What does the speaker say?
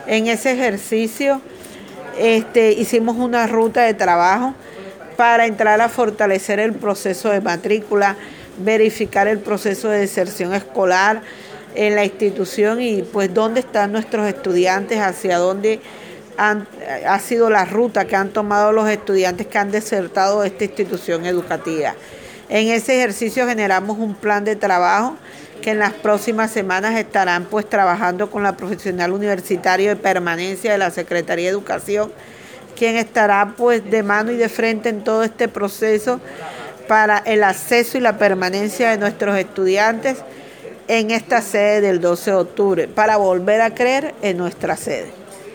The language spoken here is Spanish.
En ese ejercicio hicimos una ruta de trabajo para entrar a fortalecer el proceso de matrícula, verificar el proceso de deserción escolar en la institución y pues dónde están nuestros estudiantes, hacia dónde ha sido la ruta que han tomado los estudiantes que han desertado de esta institución educativa. En ese ejercicio generamos un plan de trabajo que en las próximas semanas estarán pues trabajando con la profesional universitaria de permanencia de la Secretaría de Educación, quien estará pues de mano y de frente en todo este proceso para el acceso y la permanencia de nuestros estudiantes en esta sede del 12 de octubre, para volver a creer en nuestra sede.